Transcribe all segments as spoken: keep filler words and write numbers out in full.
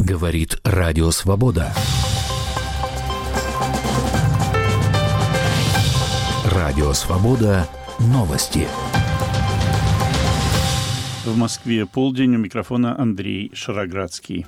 Говорит Радио Свобода. Радио Свобода. Новости. В Москве полдень, у микрофона Андрей Шароградский.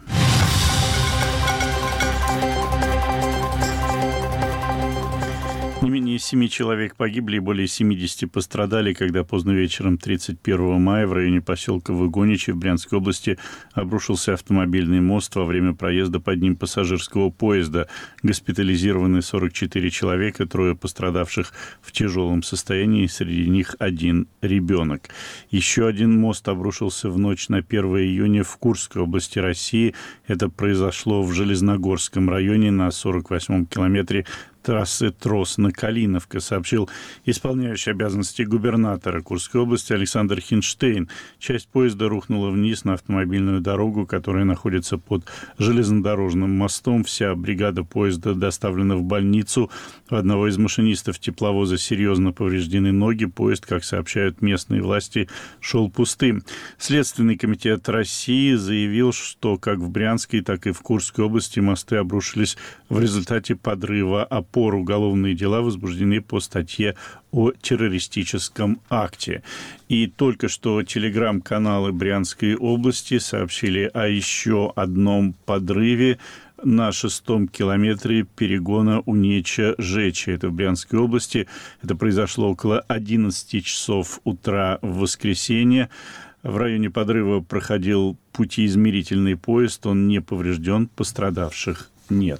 Не менее семи человек погибли и более семидесяти пострадали, когда поздно вечером тридцать первого мая в районе поселка Выгоничи в Брянской области обрушился автомобильный мост во время проезда под ним пассажирского поезда. Госпитализированы сорок четыре человека, трое пострадавших в тяжелом состоянии, среди них один ребенок. Еще один мост обрушился в ночь на первое июня в Курской области России. Это произошло в Железногорском районе на сорок восьмом километре трассы Тросна-Калиновка, сообщил исполняющий обязанности губернатора Курской области Александр Хинштейн. Часть поезда рухнула вниз на автомобильную дорогу, которая находится под железнодорожным мостом. Вся бригада поезда доставлена в больницу. У одного из машинистов тепловоза серьезно повреждены ноги. Поезд, как сообщают местные власти, шел пустым. Следственный комитет России заявил, что как в Брянской, так и в Курской области мосты обрушились в результате подрыва опор. Уголовные дела возбуждены по статье о террористическом акте. И только что телеграм-каналы Брянской области сообщили о еще одном подрыве на шестом километре перегона Унеча-Жечи. Это в Брянской области. Это произошло около одиннадцати часов утра в воскресенье. В районе подрыва проходил путеизмерительный поезд. Он не поврежден, пострадавших нет.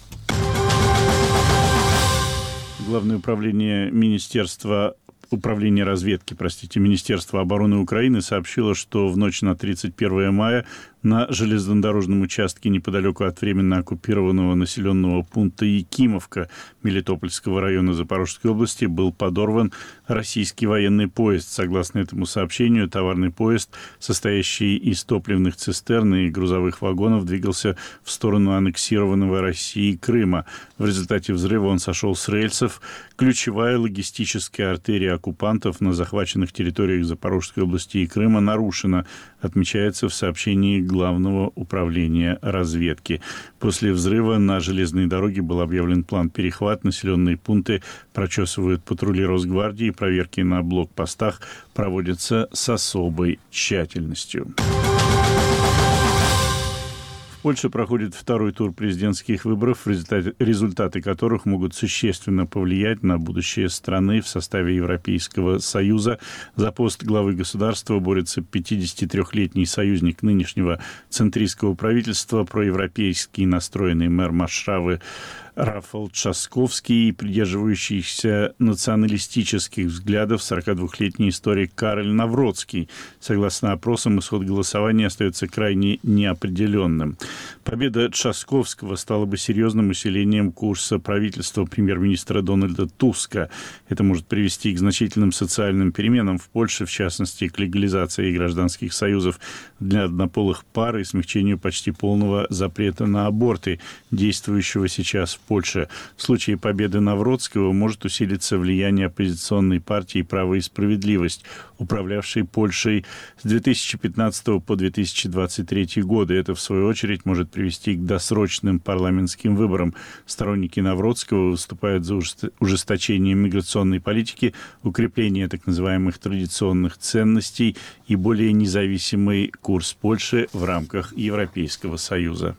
Главное управление Министерства Управление разведки, простите, Министерства обороны Украины сообщило, что в ночь на тридцать первое мая на железнодорожном участке неподалеку от временно оккупированного населенного пункта Якимовка Мелитопольского района Запорожской области был подорван российский военный поезд. Согласно этому сообщению, товарный поезд, состоящий из топливных цистерн и грузовых вагонов, двигался в сторону аннексированного Россией Крыма. В результате взрыва он сошел с рельсов. Ключевая логистическая артерия оккупантов на захваченных территориях Запорожской области и Крыма нарушена, отмечается в сообщении Главного управления разведки. После взрыва на железной дороге был объявлен план перехват. Населенные пункты прочесывают патрули Росгвардии. Проверки на блокпостах проводятся с особой тщательностью. В Польше проходит второй тур президентских выборов, результаты, результаты которых могут существенно повлиять на будущее страны. В составе Европейского Союза за пост главы государства борется пятидесятитрёхлетний союзник нынешнего центристского правительства, проевропейский настроенный мэр Варшавы Рафал Трzaskowski и придерживающийся националистических взглядов сорокадвухлетний историк Кароль Навроцкий. Согласно опросам, исход голосования остается крайне неопределенным. Победа Трzaskowskiego стала бы серьезным усилением курса правительства премьер-министра Дональда Туска. Это может привести к значительным социальным переменам в Польше, в частности, к легализации гражданских союзов для однополых пар и смягчению почти полного запрета на аборты, действующего сейчас в Польше. В случае победы Навроцкого может усилиться влияние оппозиционной партии «Право и справедливость», управлявшей Польшей с две тысячи пятнадцатого по две тысячи двадцать третий годы. Это, в свою очередь, может привести к досрочным парламентским выборам. Сторонники Навроцкого выступают за ужесточение миграционной политики, укрепление так называемых традиционных ценностей и более независимый курс Польши в рамках Европейского Союза.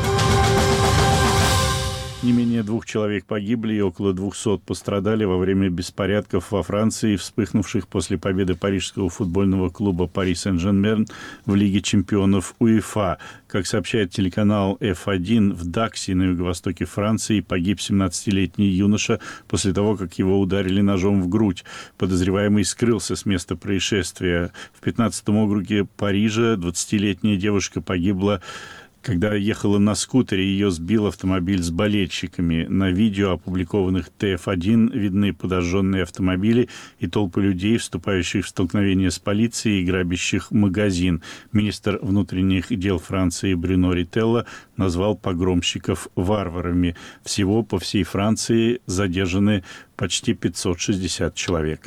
Не менее двух человек погибли и около двухсот пострадали во время беспорядков во Франции, вспыхнувших после победы парижского футбольного клуба «Пари Сен-Жермен» в Лиге чемпионов УЕФА. Как сообщает телеканал эф один, в Даксе на юго-востоке Франции погиб семнадцатилетний юноша после того, как его ударили ножом в грудь. Подозреваемый скрылся с места происшествия. В пятнадцатом округе Парижа двадцатилетняя девушка погибла, когда ехала на скутере, ее сбил автомобиль с болельщиками. На видео, опубликованных тэ эф один, видны подожженные автомобили и толпы людей, вступающих в столкновение с полицией и грабящих магазин. Министр внутренних дел Франции Брюно Рителло назвал погромщиков варварами. Всего по всей Франции задержаны почти пятьсот шестьдесят человек.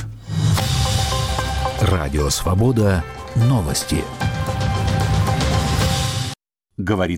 Радио Свобода. Новости. Говорит